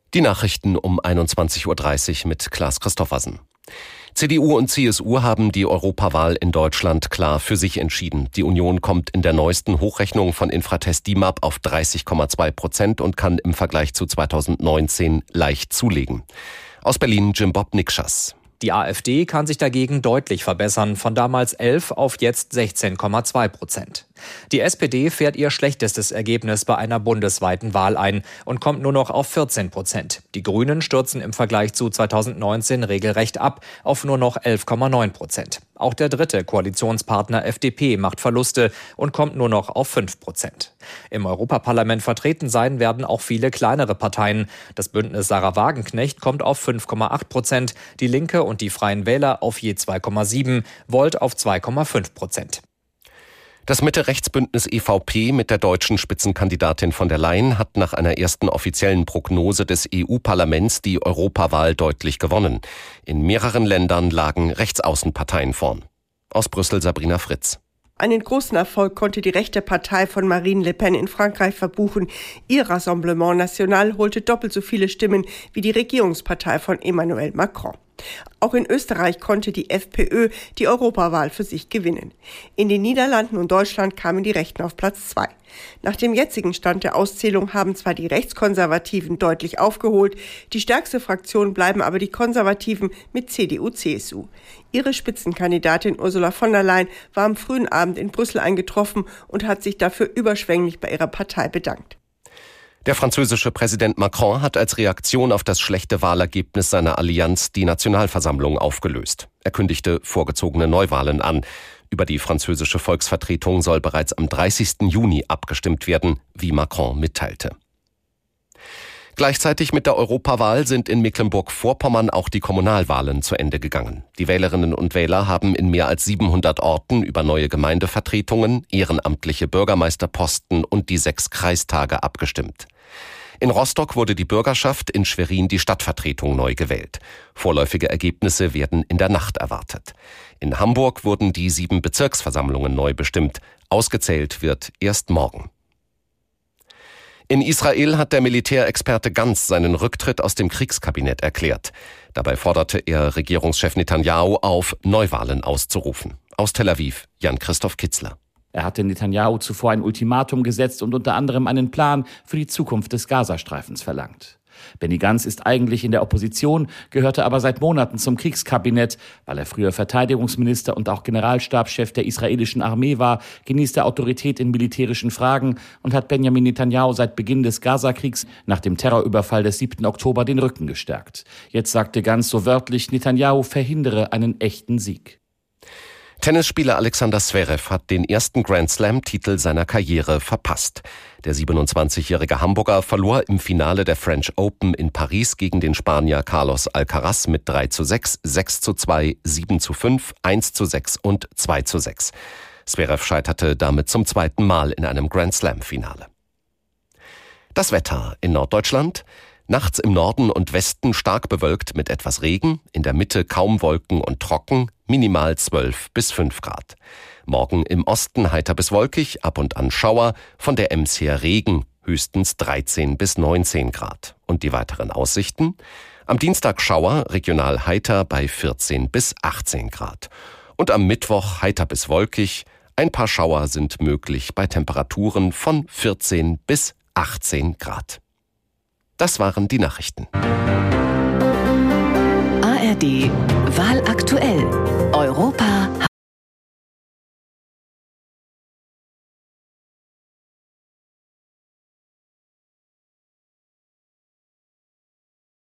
Die Nachrichten um 21.30 Uhr mit Klaas Christoffersen. CDU und CSU haben die Europawahl in Deutschland klar für sich entschieden. Die Union kommt in der neuesten Hochrechnung von Infratest DIMAP auf 30,2% und kann im Vergleich zu 2019 leicht zulegen. Aus Berlin Jim-Bob Nikschas. Die AfD kann sich dagegen deutlich verbessern, von damals 11 auf jetzt 16,2%. Die SPD fährt ihr schlechtestes Ergebnis bei einer bundesweiten Wahl ein und kommt nur noch auf 14%. Die Grünen stürzen im Vergleich zu 2019 regelrecht ab auf nur noch 11,9%. Auch der dritte Koalitionspartner FDP macht Verluste und kommt nur noch auf 5%. Im Europaparlament vertreten sein werden auch viele kleinere Parteien. Das Bündnis Sarah Wagenknecht kommt auf 5,8%, die Linke und die Freien Wähler auf je 2,7%, Volt auf 2,5%. Das Mitte-Rechts-Bündnis EVP mit der deutschen Spitzenkandidatin von der Leyen hat nach einer ersten offiziellen Prognose des EU-Parlaments die Europawahl deutlich gewonnen. In mehreren Ländern lagen Rechtsaußenparteien vorn. Aus Brüssel Sabrina Fritz. Einen großen Erfolg konnte die rechte Partei von Marine Le Pen in Frankreich verbuchen. Ihr Rassemblement National holte doppelt so viele Stimmen wie die Regierungspartei von Emmanuel Macron. Auch in Österreich konnte die FPÖ die Europawahl für sich gewinnen. In den Niederlanden und Deutschland kamen die Rechten auf Platz 2. Nach dem jetzigen Stand der Auszählung haben zwar die Rechtskonservativen deutlich aufgeholt, die stärkste Fraktion bleiben aber die Konservativen mit CDU-CSU. Ihre Spitzenkandidatin Ursula von der Leyen war am frühen Abend in Brüssel eingetroffen und hat sich dafür überschwänglich bei ihrer Partei bedankt. Der französische Präsident Macron hat als Reaktion auf das schlechte Wahlergebnis seiner Allianz die Nationalversammlung aufgelöst. Er kündigte vorgezogene Neuwahlen an. Über die französische Volksvertretung soll bereits am 30. Juni abgestimmt werden, wie Macron mitteilte. Gleichzeitig mit der Europawahl sind in Mecklenburg-Vorpommern auch die Kommunalwahlen zu Ende gegangen. Die Wählerinnen und Wähler haben in mehr als 700 Orten über neue Gemeindevertretungen, ehrenamtliche Bürgermeisterposten und die 6 Kreistage abgestimmt. In Rostock wurde die Bürgerschaft, in Schwerin die Stadtvertretung neu gewählt. Vorläufige Ergebnisse werden in der Nacht erwartet. In Hamburg wurden die 7 Bezirksversammlungen neu bestimmt. Ausgezählt wird erst morgen. In Israel hat der Militärexperte Gantz seinen Rücktritt aus dem Kriegskabinett erklärt. Dabei forderte er Regierungschef Netanyahu auf, Neuwahlen auszurufen. Aus Tel Aviv, Jan-Christoph Kitzler. Er hatte Netanyahu zuvor ein Ultimatum gesetzt und unter anderem einen Plan für die Zukunft des Gazastreifens verlangt. Benny Gantz ist eigentlich in der Opposition, gehörte aber seit Monaten zum Kriegskabinett. Weil er früher Verteidigungsminister und auch Generalstabschef der israelischen Armee war, genießt er Autorität in militärischen Fragen und hat Benjamin Netanyahu seit Beginn des Gazakriegs nach dem Terrorüberfall des 7. Oktober den Rücken gestärkt. Jetzt sagte Gantz so wörtlich, Netanyahu verhindere einen echten Sieg. Tennisspieler Alexander Zverev hat den ersten Grand-Slam-Titel seiner Karriere verpasst. Der 27-jährige Hamburger verlor im Finale der French Open in Paris gegen den Spanier Carlos Alcaraz mit 3:6, 6:2, 7:5, 1:6 und 2:6. Zverev scheiterte damit zum zweiten Mal in einem Grand-Slam-Finale. Das Wetter in Norddeutschland: nachts im Norden und Westen stark bewölkt mit etwas Regen, in der Mitte kaum Wolken und trocken, minimal 12 bis 5 Grad. Morgen im Osten heiter bis wolkig, ab und an Schauer, von der Ems her Regen, höchstens 13 bis 19 Grad. Und die weiteren Aussichten? Am Dienstag Schauer, regional heiter bei 14 bis 18 Grad. Und am Mittwoch heiter bis wolkig, ein paar Schauer sind möglich bei Temperaturen von 14 bis 18 Grad. Das waren die Nachrichten. ARD Wahl aktuell. Europa